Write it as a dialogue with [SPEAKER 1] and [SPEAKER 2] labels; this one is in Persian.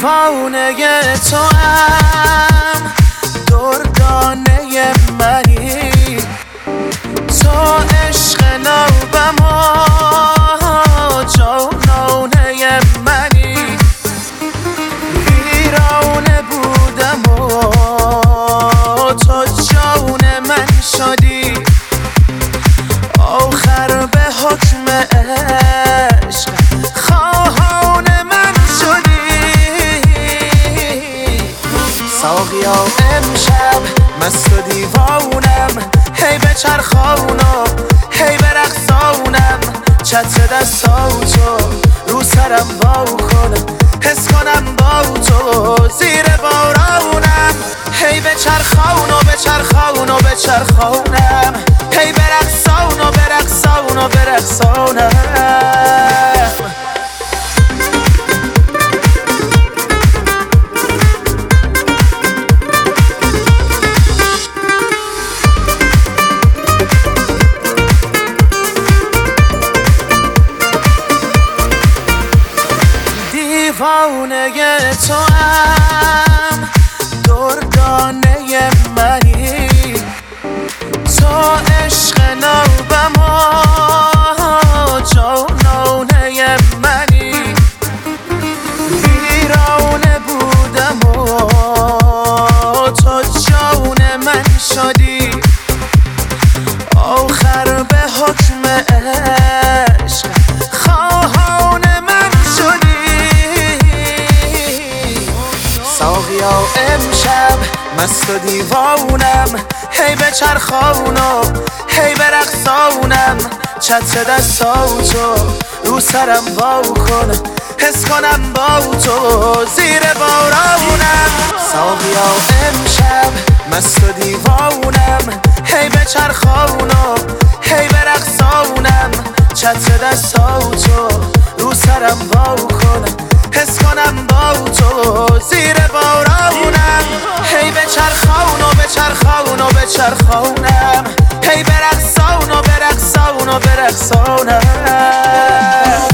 [SPEAKER 1] دیوانه تو هم دردانه منی، تو عشق نوبم و جانانه منی. ویرانه بودم و تو جان من شدی، آخر به حکم عشق خواهان من شدی. ساقیا امشب مست و دیوانم، هی به چرخانم هی به رقصانم. چتر دستاتو رو سرم وا کنم، حس کنم با تو زیر بارانم. هی به چرخان و به چرخان و به چرخانم، هی به رقصان و به رقصان و به رقصانم. دیوانه تو هم دردانه منی، تو عشق نوبم و جانانه منی. ویرانه بودم و تو جان من شدی، آخر به حکم عشق خواهان من شدی. ساقیا امشب مست و دیوانم، هی به چرخانم هی به رقصانم. چتر دستاتو رو سرم وا کنم، حس کنم با تو زیر بارانم. ساقیا امشب مست و دیوانم، هی به چرخانم هی به رقصانم. چتر دستاتو رو سرم وا کنم، حس کنم با تو زیر بارانم. هی به چرخان و به چرخان و به چرخانم، هی به رقصان و به رقصان و به رقصانم.